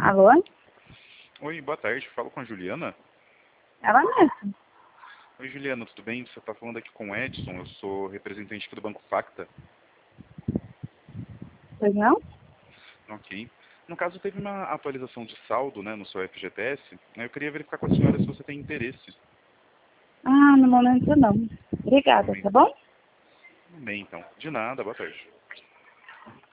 Alô? Oi, boa tarde. Falo com a Juliana. Ela mesmo. Oi, Juliana, tudo bem? Você está falando aqui com o Edson. Eu sou representante aqui do Banco Facta. Pois não? Ok. No caso, teve uma atualização de saldo, né, no seu FGTS. Eu queria verificar com a senhora se você tem interesse. Ah, no momento não. Obrigada, tá bom? Tudo bem, então. De nada, boa tarde.